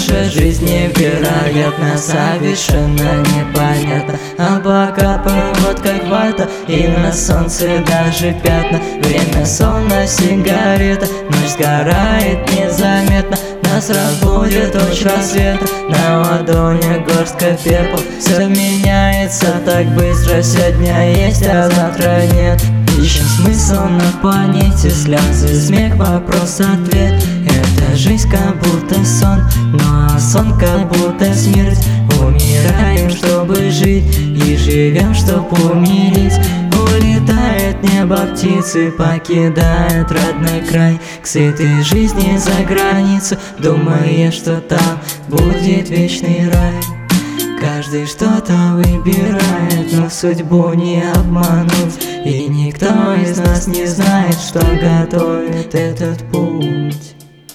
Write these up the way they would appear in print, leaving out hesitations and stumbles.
Наша жизнь невероятна, совершенно непонятна. А пока провод как вата, и на солнце даже пятна. Время сонно, сигарета, ночь сгорает незаметно. Нас разбудит луч рассвета, на ладони горстка пепла. Все меняется так быстро, сегодня есть, а завтра нет. Ищем смысл на планете, слезы, смех, вопрос-ответ. Эта жизнь как будто сон, но сон как будто смерть. Умираем, чтобы жить, и живем, чтобы умереть. Улетает небо птицы, покидает родной край, к сытой жизни за границу, думая, что там будет вечный рай. Каждый что-то выбирает, но судьбу не обмануть, и никто из нас не знает, что готовит этот путь.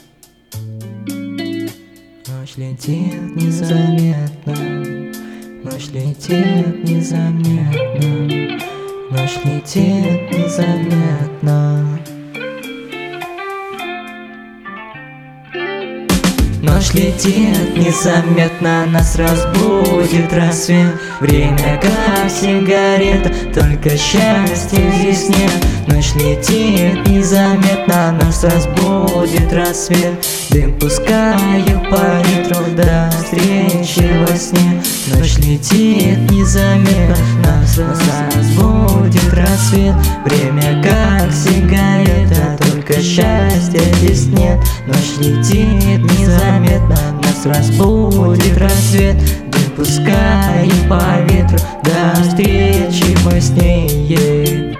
Ночь летит незаметно, ночь летит незаметно, ночь летит незаметно. Ночь летит незаметно, нас разбудит рассвет. Время как сигарета, только счастья здесь нет. Ночь летит незаметно, нас разбудит рассвет. Дым пускаю по ветру до встречи во сне. Ночь летит незаметно, нас разбудит рассвет. Время как сигарета, только счастья здесь нет. Ночь летит незаметно, нас разбудит рассвет. Дым пускаю по ветру до встречи во сне.